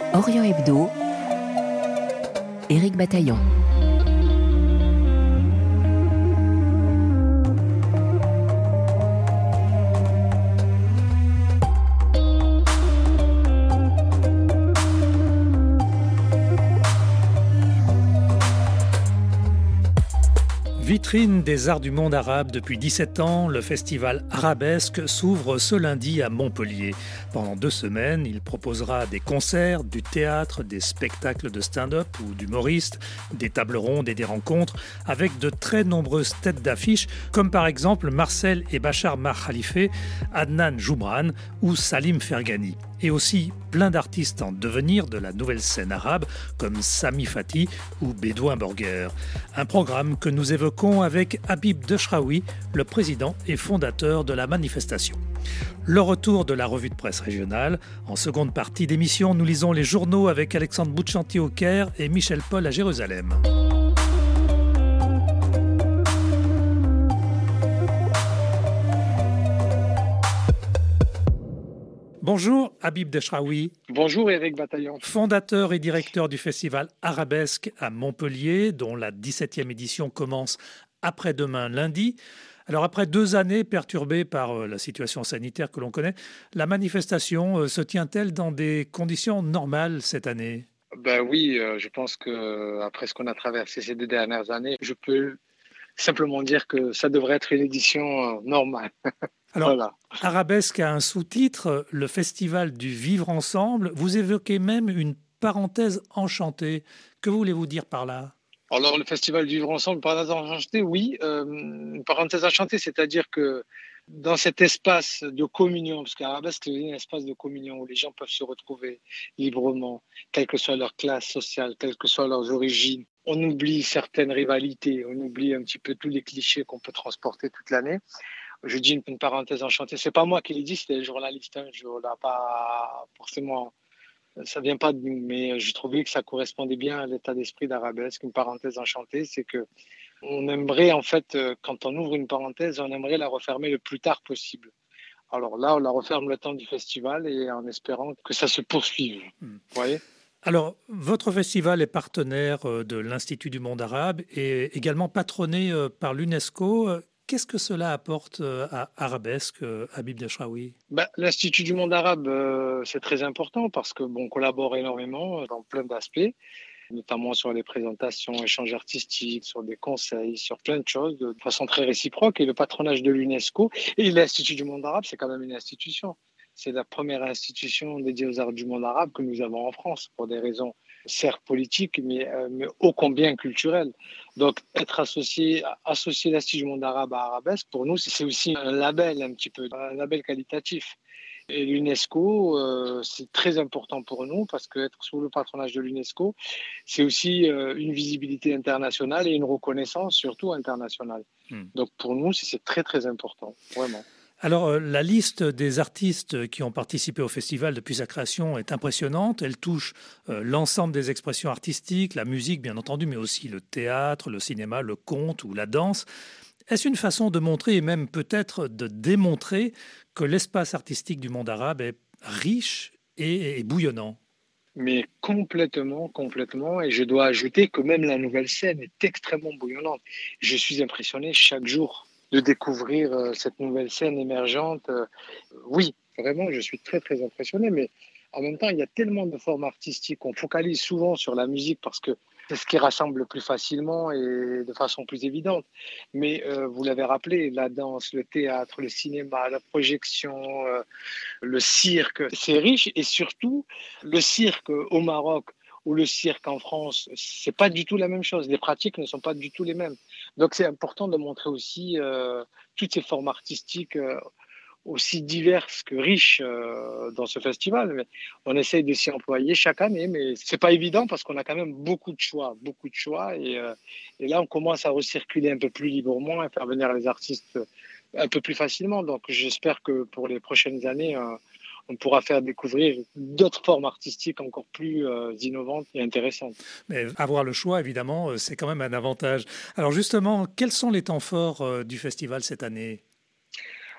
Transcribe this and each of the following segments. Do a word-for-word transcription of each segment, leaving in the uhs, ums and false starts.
Orient Hebdo, Éric Bataillon. Vitrine des arts du monde arabe depuis dix-sept ans, le festival Arabesque s'ouvre ce lundi à Montpellier. Pendant deux semaines, il proposera des concerts, du théâtre, des spectacles de stand-up ou d'humoristes, des tables rondes et des rencontres avec de très nombreuses têtes d'affiche, comme par exemple Marcel et Bachar Mar Khalife, Adnan Joubran ou Salim Fergani. Et aussi plein d'artistes en devenir de la nouvelle scène arabe comme Sami Fati ou Bédouin Borguer. Un programme que nous évoquons avec Habib Dechraoui, le président et fondateur de la manifestation. Le retour de la revue de presse régionale. En seconde partie d'émission, nous lisons les journaux avec Alexandre Bouchanti au Caire et Michel Paul à Jérusalem. Bonjour Habib Dechraoui. Bonjour Éric Bataillon. Fondateur et directeur du festival Arabesque à Montpellier, dont la dix-septième édition commence après-demain lundi. Alors après deux années perturbées par la situation sanitaire que l'on connaît, la manifestation se tient-elle dans des conditions normales cette année ? Ben oui, euh, je pense qu'après ce qu'on a traversé ces deux dernières années, je peux simplement dire que ça devrait être une édition euh, normale. Alors, voilà. Arabesque a un sous-titre, le festival du vivre ensemble. Vous évoquez même une parenthèse enchantée. Que voulez-vous dire par là ? Alors, le festival du vivre ensemble, parenthèse enchantée, oui. Euh, une parenthèse enchantée, c'est-à-dire que dans cet espace de communion, parce qu'Arabesque, c'est un espace de communion où les gens peuvent se retrouver librement, quelle que soit leur classe sociale, quelles que soient leurs origines. On oublie certaines rivalités, on oublie un petit peu tous les clichés qu'on peut transporter toute l'année. Je dis une, une parenthèse enchantée. C'est pas moi qui l'ai dit, c'était les journalistes. Hein. Je n'ai pas forcément, ça vient pas de nous, mais j'ai trouvé que ça correspondait bien à l'état d'esprit d'Arabesque. Une parenthèse enchantée, c'est que on aimerait en fait, quand on ouvre une parenthèse, on aimerait la refermer le plus tard possible. Alors là, on la referme le temps du festival et en espérant que ça se poursuive. Mmh. Vous voyez ? Alors, votre festival est partenaire de l'Institut du monde arabe et également patronné par l'UNESCO. Qu'est-ce que cela apporte à Arabesque, Habib Dechraoui ? Ben, L'Institut du monde arabe, euh, c'est très important parce que bon, on collabore énormément dans plein d'aspects, notamment sur les présentations, échanges artistiques, sur des conseils, sur plein de choses de façon très réciproque. Et le patronage de l'UNESCO et l'Institut du monde arabe, c'est quand même une institution. C'est la première institution dédiée aux arts du monde arabe que nous avons en France pour des raisons certes politiques, mais, euh, mais ô combien culturelles. Donc, être associé, associer l'Institut du monde arabe à Arabesque, pour nous, c'est aussi un label un petit peu, un label qualitatif. Et l'UNESCO, euh, c'est très important pour nous parce qu'être sous le patronage de l'UNESCO, c'est aussi euh, une visibilité internationale et une reconnaissance surtout internationale. Hmm. Donc, pour nous, c'est très, très important, vraiment. Alors, la liste des artistes qui ont participé au festival depuis sa création est impressionnante. Elle touche euh, l'ensemble des expressions artistiques, la musique bien entendu, mais aussi le théâtre, le cinéma, le conte ou la danse. Est-ce une façon de montrer et même peut-être de démontrer que l'espace artistique du monde arabe est riche et, et bouillonnant ? Mais complètement, complètement. Et je dois ajouter que même la nouvelle scène est extrêmement bouillonnante. Je suis impressionné chaque jour de découvrir euh, cette nouvelle scène émergente. Euh, oui, vraiment, je suis très, très impressionné. Mais en même temps, il y a tellement de formes artistiques. On focalise souvent sur la musique parce que c'est ce qui rassemble le plus facilement et de façon plus évidente. Mais euh, vous l'avez rappelé, la danse, le théâtre, le cinéma, la projection, euh, le cirque, c'est riche. Et surtout, le cirque au Maroc ou le cirque en France, c'est pas du tout la même chose. Les pratiques ne sont pas du tout les mêmes. Donc, c'est important de montrer aussi euh, toutes ces formes artistiques euh, aussi diverses que riches euh, dans ce festival. Mais on essaye de s'y employer chaque année, mais c'est pas évident parce qu'on a quand même beaucoup de choix, beaucoup de choix. Et, euh, et là, on commence à recirculer un peu plus librement et faire venir les artistes un peu plus facilement. Donc, j'espère que pour les prochaines années, euh, on pourra faire découvrir d'autres formes artistiques encore plus euh, innovantes et intéressantes. Mais avoir le choix, évidemment, c'est quand même un avantage. Alors justement, quels sont les temps forts euh, du festival cette année ?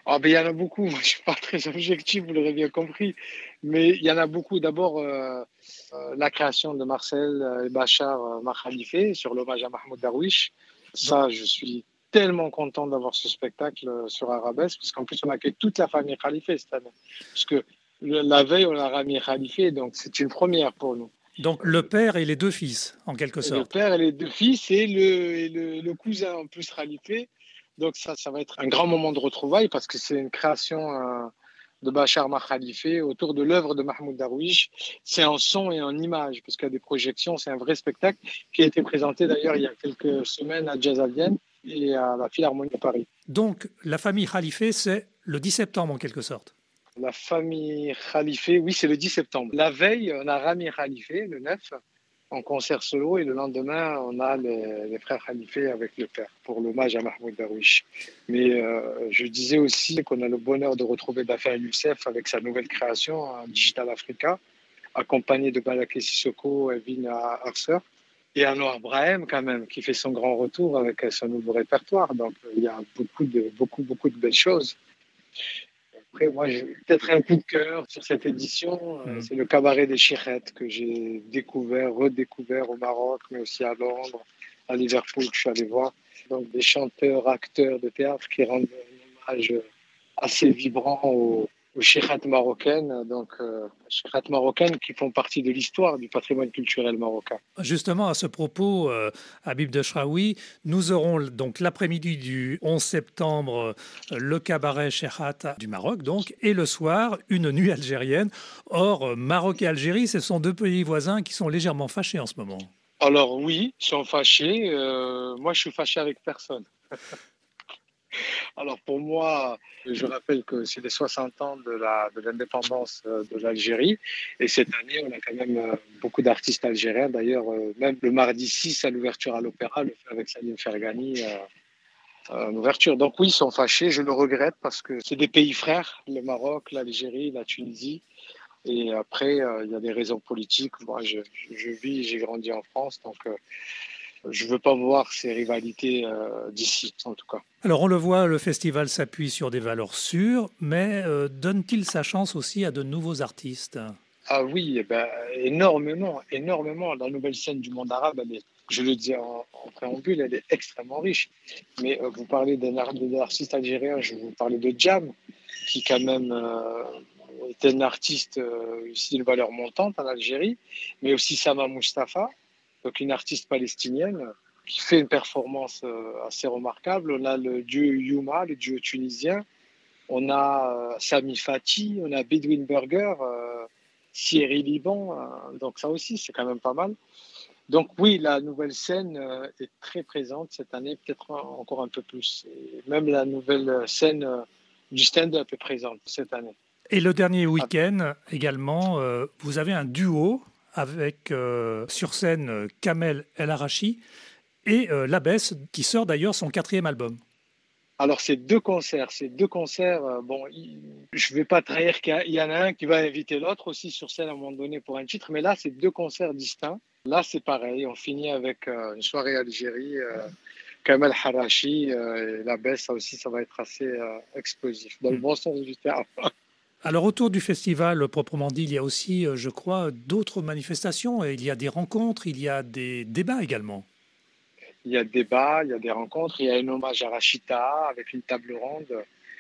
Ah, ben, il y en a beaucoup. Moi, je suis pas très objectif, vous l'aurez bien compris. Mais il y en a beaucoup. D'abord, euh, euh, la création de Marcel euh, et Bachar euh, Makhalife sur l'hommage à Mahmoud Darwish. Donc, Ça, je suis tellement content d'avoir ce spectacle euh, sur Arabesque, parce qu'en plus, on accueille toute la famille Khalife cette année. Parce que le- la veille, on a Rami Khalife, donc c'est une première pour nous. donc le père et les deux fils, en quelque Et le sorte. père et les deux fils et le, et le, le cousin en plus Khalife. Donc ça, ça va être un grand moment de retrouvailles parce que c'est une création euh, de Bachar Mar Khalife autour de l'œuvre de Mahmoud Darwish. C'est en son et en image parce qu'il y a des projections. C'est un vrai spectacle qui a été présenté d'ailleurs il y a quelques semaines à Jazz à Vienne et à la Philharmonie de Paris. Donc la famille Khalife, c'est le dix septembre en quelque sorte. La famille Khalife, oui, c'est le dix septembre. La veille, on a Rami Khalife, le neuf, en concert solo, et le lendemain, on a les, les frères Khalife avec le père, pour l'hommage à Mahmoud Darwish. Mais euh, je disais aussi qu'on a le bonheur de retrouver Dafer Youssef avec sa nouvelle création, hein, Digital Africa, accompagné de Balaké Sissoko et Vina Arser. Et Anwar Brahim, quand même, qui fait son grand retour avec son nouveau répertoire. Donc, il y a beaucoup, de, beaucoup, beaucoup de belles choses. Après, moi, j'ai peut-être un coup de cœur sur cette édition. euh, Mm. C'est le cabaret des Chirettes que j'ai découvert, redécouvert au Maroc, mais aussi à Londres, à Liverpool, que je suis allé voir. Donc, des chanteurs, acteurs de théâtre qui rendent un hommage assez vibrant aux, aux Chirettes marocaines. Donc, euh, Chirettes marocaines qui font partie de l'histoire du patrimoine culturel marocain. Justement, à ce propos, euh, Habib Dechraoui, nous aurons donc l'après-midi du onze septembre euh, le cabaret Cheikhat du Maroc, donc, et le soir, une nuit algérienne. Or, euh, Maroc et Algérie, ce sont deux pays voisins qui sont légèrement fâchés en ce moment. Alors oui, ils sont fâchés. Euh, moi, je suis fâché avec personne. Alors pour moi, je rappelle que c'est les soixante ans de la, de l'indépendance euh, de l'Algérie. Et cette année, on a quand même euh, beaucoup d'artistes algériens. D'ailleurs, euh, même le mardi six à l'ouverture à l'Opéra, le fait avec Salim Fergani, euh, euh, une ouverture. Donc oui, ils sont fâchés. Je le regrette parce que c'est des pays frères, le Maroc, l'Algérie, la Tunisie. Et après, euh, il y a des raisons politiques. Moi, je, je vis, j'ai grandi en France, donc euh, je ne veux pas voir ces rivalités euh, d'ici, en tout cas. Alors, on le voit, le festival s'appuie sur des valeurs sûres, mais euh, donne-t-il sa chance aussi à de nouveaux artistes? Ah oui, eh ben, énormément, énormément. La nouvelle scène du monde arabe, elle est, je le dis en, en préambule, elle est extrêmement riche. Mais euh, vous parlez d'un ar- d'un artiste algérien, je vais vous parler de Jam, qui quand même euh, est un artiste euh, aussi d'une valeur montante en Algérie, mais aussi Sama Mustafa, donc une artiste palestinienne qui fait une performance euh, assez remarquable. On a le duo Yuma, le duo tunisien. On a euh, Sami Fati, on a Bedouin Burger, euh, Thierry Liban. Euh, donc ça aussi, c'est quand même pas mal. Donc oui, la nouvelle scène euh, est très présente cette année, peut-être encore un peu plus. Et même la nouvelle scène euh, du stand-up est présente cette année. Et le dernier Ah, week-end également, euh, vous avez un duo avec euh, sur scène euh, Kamel El Arachi et euh, Labès, qui sort d'ailleurs son quatrième album. alors, c'est deux concerts. C'est deux concerts. euh, bon, il- je ne vais pas trahir qu'il y a- il y en a un qui va inviter l'autre aussi sur scène à un moment donné pour un titre, mais là, c'est deux concerts distincts. Là, c'est pareil. On finit avec euh, une soirée Algérie. Euh, Kamel Harachi, euh, et la baisse, ça aussi, ça va être assez euh, explosif, dans le Hmm. bon sens du terme. Alors autour du festival proprement dit, il y a aussi, euh, je crois, d'autres manifestations. Et il y a des rencontres, il y a des débats également. Il y a des débats, il y a des rencontres, il y a un hommage à Rachita avec une table ronde,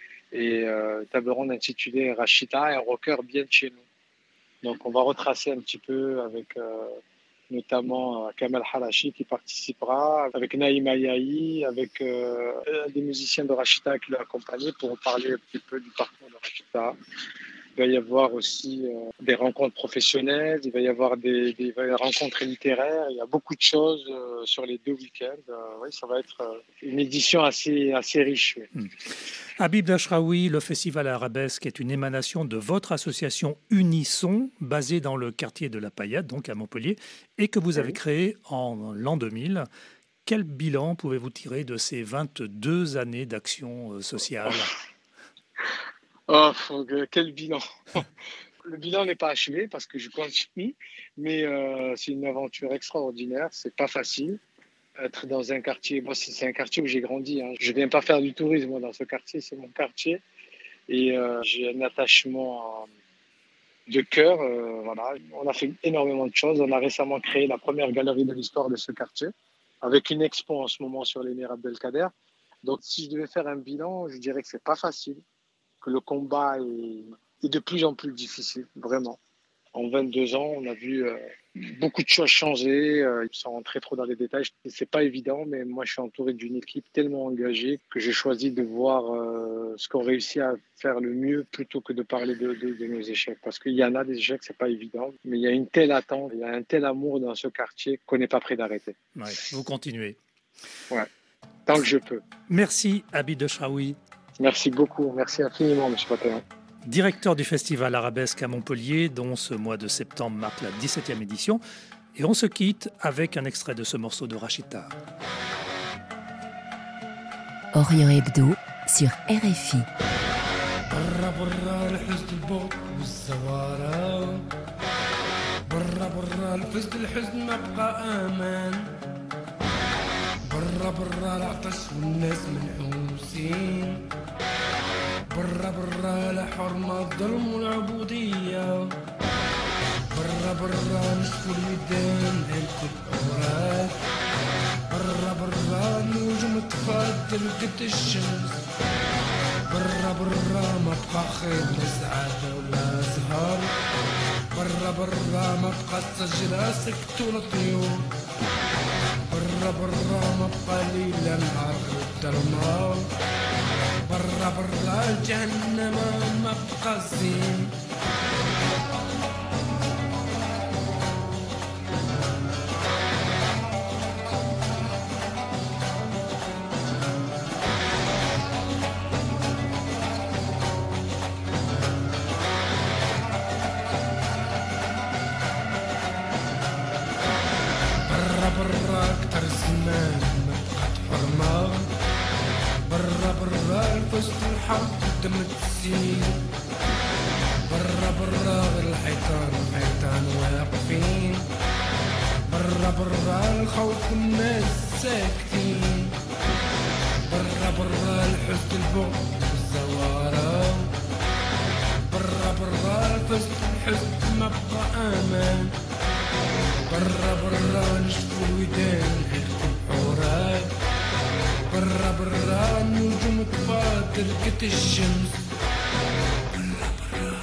et euh, table ronde intitulée Rachita, un rocker bien de chez nous. Donc, on va retracer un petit peu avec euh, notamment euh, Kamel Halachi qui participera, avec Naïma Yahi, avec euh, des musiciens de Rachita qui l'ont accompagné pour parler un petit peu du parcours de Rachita. Il va y avoir aussi euh, des rencontres professionnelles, il va y avoir des, des, des rencontres littéraires, il y a beaucoup de choses euh, sur les deux week-ends. Euh, oui, ça va être euh, une édition assez, assez riche. Oui. Hmm. Habib Dachraoui, le Festival Arabesque est une émanation de votre association Unisson, basée dans le quartier de la Paillade, donc à Montpellier, et que vous avez Oui. créé en l'an deux mille. Quel bilan pouvez-vous tirer de ces vingt-deux années d'action euh, sociale? Oh, quel bilan! Le bilan n'est pas achevé parce que je continue, mais euh, c'est une aventure extraordinaire. C'est pas facile. Être dans un quartier, moi, c'est un quartier où j'ai grandi. Hein. Je viens pas faire du tourisme moi, dans ce quartier, c'est mon quartier. et euh, j'ai un attachement de cœur. Euh, voilà. On a fait énormément de choses. On a récemment créé la première galerie de l'histoire de ce quartier, avec une expo en ce moment sur l'émir Abdelkader. Donc, si je devais faire un bilan, je dirais que c'est pas facile, que le combat est, est de plus en plus difficile, vraiment. En vingt-deux ans, on a vu euh, beaucoup de choses changer, euh, sans rentrer trop dans les détails. C'est pas évident, mais moi, je suis entouré d'une équipe tellement engagée que j'ai choisi de voir euh, ce qu'on réussit à faire le mieux plutôt que de parler de, de, de nos échecs. Parce qu'il y en a des échecs, c'est pas évident, mais il y a une telle attente, il y a un tel amour dans ce quartier qu'on n'est pas prêt d'arrêter. Ouais, vous continuez. Ouais, tant que je peux. Merci, Abid Echraoui. Merci beaucoup, merci infiniment, M. Patéan. Directeur du Festival Arabesque à Montpellier, dont ce mois de septembre marque la dix-septième édition. Et on se quitte avec un extrait de ce morceau de Rachida. Orient Hebdo sur R F I. برا برا الحزن البغض والزوارة برا برا الفزد الحزن ما بقى امان برا برا العطش والناس منحوسين برا برا لا حرمة الظلم والعبودية برا برا نشفو اليدين هلك الأوراق برا برا النجوم تفضل قد الشمس برا برا ما بقى خير لا سعادة ولا زهر برا برا ما بقى الشجرة سكت ولا طيور برا برا ما بقى ليل لا نهار والظلمة برا برا جهنم ما بقى زين برا اكتر زمان ما بقات حرمة برا برا الفزت الحرب قدام تسير برا برا غير الحيطان الحيطان واقفين برا برا الخوف والناس ساكتين برا برا الحزن البغض والزوارة برا برا الفزت الحزن ما بقى امان برا برا نشفو الودان حيث الحورات برا برا النجوم تفاضل قد الشمس برا برا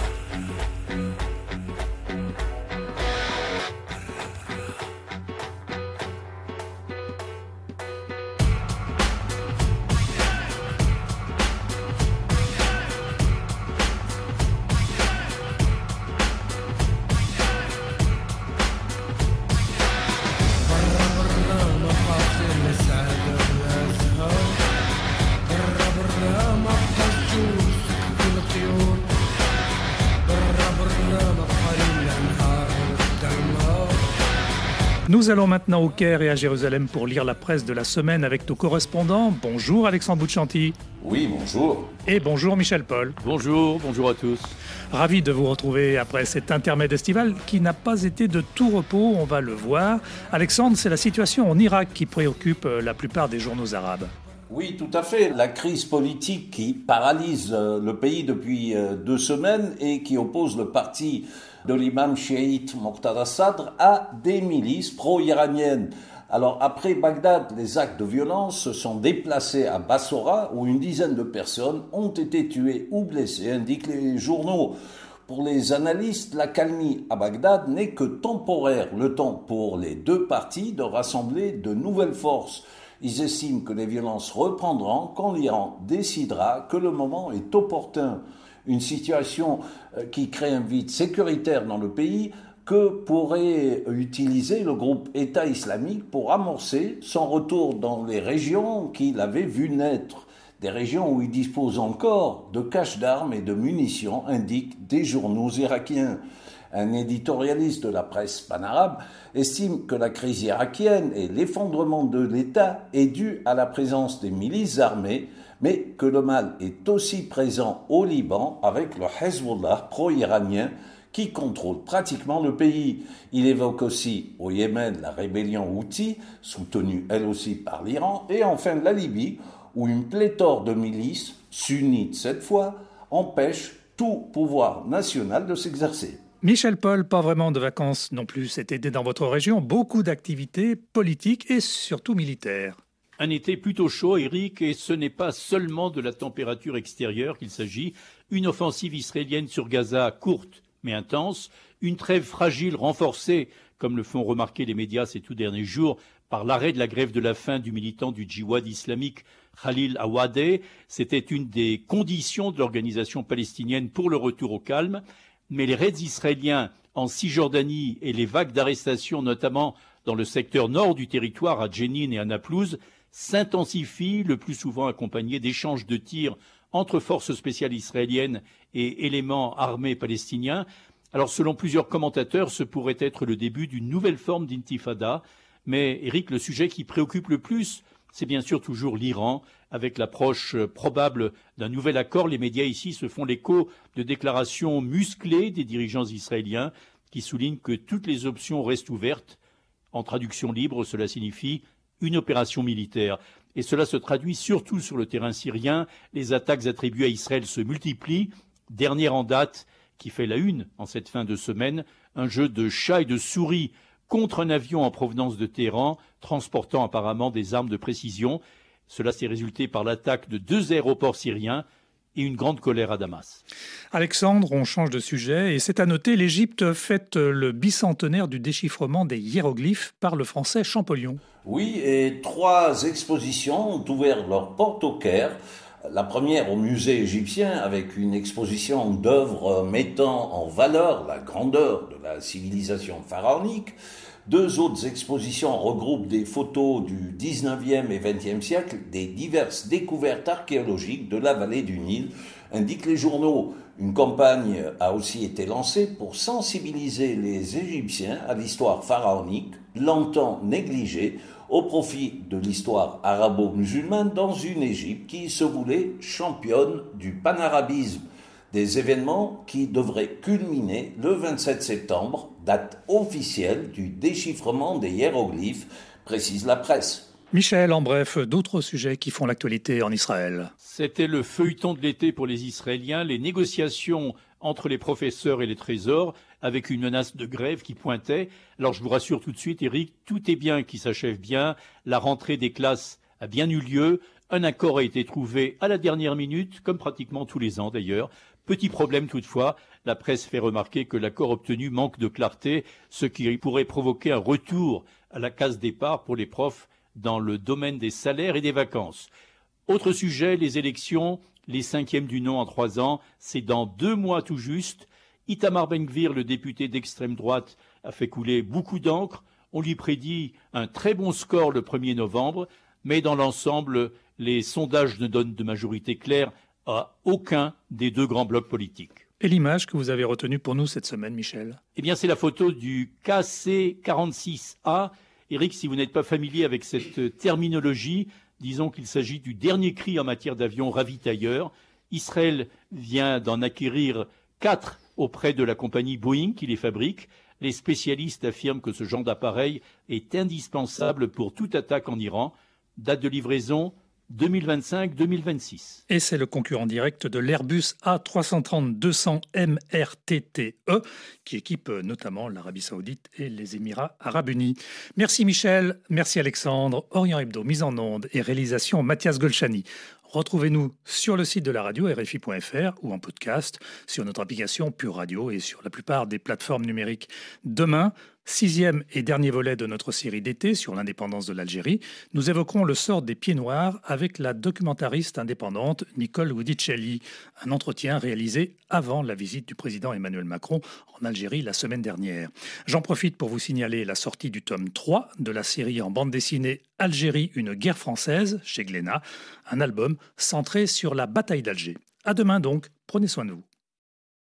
Nous allons maintenant au Caire et à Jérusalem pour lire la presse de la semaine avec nos correspondants. Bonjour Alexandre Bouchanti. Oui, bonjour. Et bonjour Michel Paul. Bonjour, bonjour à tous. Ravi de vous retrouver après cet intermède estival qui n'a pas été de tout repos, on va le voir. Alexandre, c'est la situation en Irak qui préoccupe la plupart des journaux arabes. Oui, tout à fait. La crise politique qui paralyse le pays depuis deux semaines et qui oppose le parti de l'imam chiite Moqtada Sadr à des milices pro-iraniennes. Alors, après Bagdad, les actes de violence se sont déplacés à Bassora, où une dizaine de personnes ont été tuées ou blessées, indiquent les journaux. Pour les analystes, l'accalmie à Bagdad n'est que temporaire, le temps pour les deux parties de rassembler de nouvelles forces. Ils estiment que les violences reprendront quand l'Iran décidera que le moment est opportun. Une situation qui crée un vide sécuritaire dans le pays que pourrait utiliser le groupe État islamique pour amorcer son retour dans les régions qu'il avait vu naître. Des régions où il dispose encore de caches d'armes et de munitions, indiquent des journaux irakiens. Un éditorialiste de la presse panarabe estime que la crise irakienne et l'effondrement de l'État est dû à la présence des milices armées, mais que le mal est aussi présent au Liban avec le Hezbollah pro-iranien qui contrôle pratiquement le pays. Il évoque aussi au Yémen la rébellion Houthi, soutenue elle aussi par l'Iran, et enfin la Libye, où une pléthore de milices, sunnites cette fois, empêche tout pouvoir national de s'exercer. Michel Paul, pas vraiment de vacances non plus cet été dans votre région, beaucoup d'activités politiques et surtout militaires. Un été plutôt chaud, Eric, et ce n'est pas seulement de la température extérieure qu'il s'agit. Une offensive israélienne sur Gaza courte mais intense, une trêve fragile renforcée, comme le font remarquer les médias ces tout derniers jours, par l'arrêt de la grève de la faim du militant du djihad islamique Khalil Awadeh. C'était une des conditions de l'organisation palestinienne pour le retour au calme. Mais les raids israéliens en Cisjordanie et les vagues d'arrestations, notamment dans le secteur nord du territoire, à Jenin et à Naplouse, s'intensifient, le plus souvent accompagnés d'échanges de tirs entre forces spéciales israéliennes et éléments armés palestiniens. Alors, selon plusieurs commentateurs, ce pourrait être le début d'une nouvelle forme d'intifada. Mais, Eric, le sujet qui préoccupe le plus, c'est bien sûr toujours l'Iran. Avec l'approche probable d'un nouvel accord, les médias ici se font l'écho de déclarations musclées des dirigeants israéliens qui soulignent que toutes les options restent ouvertes. En traduction libre, cela signifie une opération militaire. Et cela se traduit surtout sur le terrain syrien. Les attaques attribuées à Israël se multiplient. Dernière en date, qui fait la une en cette fin de semaine, un jeu de chat et de souris contre un avion en provenance de Téhéran, transportant apparemment des armes de précision. Cela s'est résulté par l'attaque de deux aéroports syriens et une grande colère à Damas. Alexandre, on change de sujet et c'est à noter, l'Égypte fête le bicentenaire du déchiffrement des hiéroglyphes par le français Champollion. Oui, et trois expositions ont ouvert leurs portes au Caire. La première au musée égyptien avec une exposition d'œuvres mettant en valeur la grandeur de la civilisation pharaonique. Deux autres expositions regroupent des photos du dix-neuvième et vingtième siècle des diverses découvertes archéologiques de la vallée du Nil, indiquent les journaux. Une campagne a aussi été lancée pour sensibiliser les Égyptiens à l'histoire pharaonique, longtemps négligée, au profit de l'histoire arabo-musulmane dans une Égypte qui se voulait championne du panarabisme. Des événements qui devraient culminer le vingt-sept septembre, date officielle du déchiffrement des hiéroglyphes, précise la presse. Michel, en bref, d'autres sujets qui font l'actualité en Israël. C'était le feuilleton de l'été pour les Israéliens, les négociations entre les professeurs et les trésors, avec une menace de grève qui pointait. Alors je vous rassure tout de suite, Eric, tout est bien qui s'achève bien. La rentrée des classes a bien eu lieu. Un accord a été trouvé à la dernière minute, comme pratiquement tous les ans d'ailleurs. Petit problème toutefois, la presse fait remarquer que l'accord obtenu manque de clarté, ce qui pourrait provoquer un retour à la case départ pour les profs dans le domaine des salaires et des vacances. Autre sujet, les élections, les cinquièmes du non en trois ans, c'est dans deux mois tout juste. Itamar Ben-Gvir, le député d'extrême droite, a fait couler beaucoup d'encre. On lui prédit un très bon score le premier novembre, mais dans l'ensemble, les sondages ne donnent de majorité claire à aucun des deux grands blocs politiques. Et l'image que vous avez retenue pour nous cette semaine, Michel ? Eh bien, c'est la photo du K C quarante-six A. Eric, si vous n'êtes pas familier avec cette terminologie, disons qu'il s'agit du dernier cri en matière d'avions ravitailleurs. Israël vient d'en acquérir quatre auprès de la compagnie Boeing qui les fabrique. Les spécialistes affirment que ce genre d'appareil est indispensable pour toute attaque en Iran. Date de livraison deux mille vingt-cinq deux mille vingt-six. Et c'est le concurrent direct de l'Airbus A trois cent trente deux cents M R T T E qui équipe notamment l'Arabie Saoudite et les Émirats Arabes Unis. Merci Michel, merci Alexandre, Orient Hebdo, mise en onde et réalisation Mathias Golchani. Retrouvez-nous sur le site de la radio R F I point F R ou en podcast sur notre application Pure Radio et sur la plupart des plateformes numériques. Demain, sixième et dernier volet de notre série d'été sur l'indépendance de l'Algérie, nous évoquerons le sort des Pieds Noirs avec la documentariste indépendante Nicole Widicelli. Un entretien réalisé avant la visite du président Emmanuel Macron en Algérie la semaine dernière. J'en profite pour vous signaler la sortie du tome trois de la série en bande dessinée Algérie, une guerre française chez Glénat, un album centré sur la bataille d'Alger. À demain donc, prenez soin de vous.